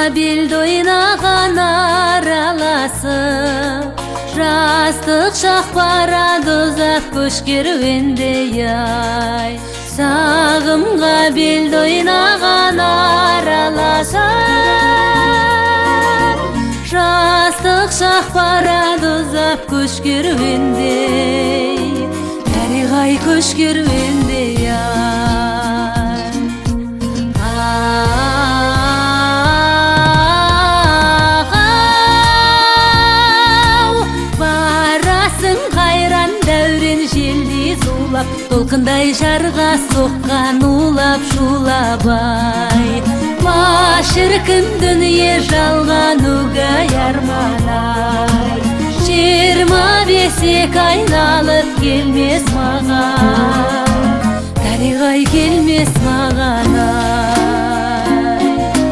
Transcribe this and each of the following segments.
белді ойнаған араласы, жастық шақ барады ұзақ көш керуендей ай. Сағымға белді ойнаған араласы, жастық шақ барады ұзақ көш керуендей, дариғай көш керуендей ай. Барасың қайран дәурен желдей зулап, толқындай жарға соққан улап шулабай. Шіркін дүние жалған угай арманай. 25 айналып келмес маған, дариғай келмес маған ай.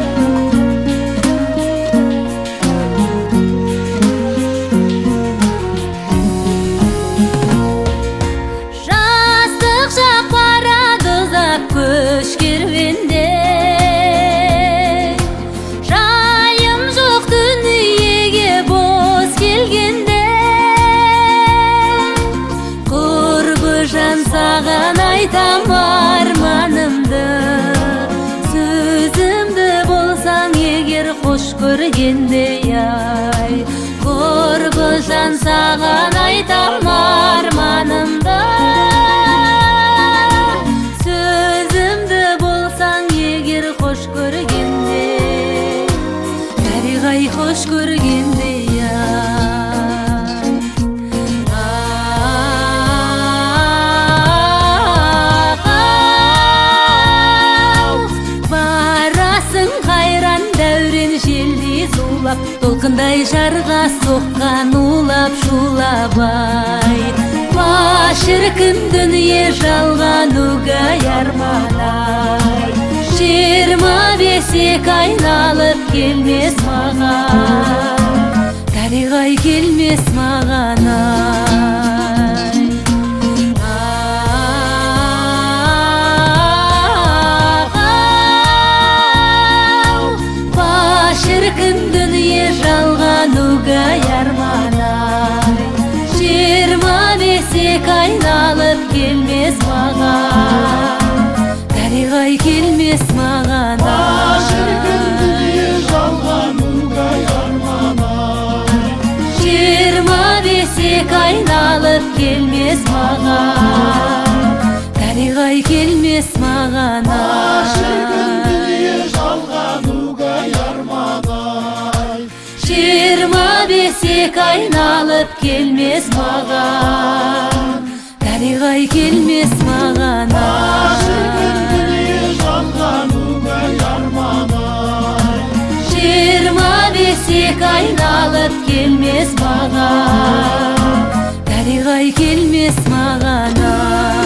Жастық жақ барады ұзақ көш керуенде, саған айтам арманымды, сөзімді болсаң егер қош көргендей ай. Құрбыжан саған айтам арманымды, сөзімді болсаң егер қош көргендей, дариғай қош көргендей ай. Толқындай жарға соққан улап шулабай. Шіркін дүние жалған угай арманай. 25 айналып келмес маған, дариғай келмес маған ай. Шіркін дүние жалған угай арманай. 25 айналып келмес маған, дариғай келмес маған ай. Шіркін дүние жалған угай арманай. 25 айналып келмес маған, дариғай келмес маған ай. Шіркін дүние жалған угай арманай. 25 айналып келмес маған, дариғай келмес маған ай. Шіркін дүние жалған угай арманай. 25 айналып келмес маған, дариғай келмес маған ай.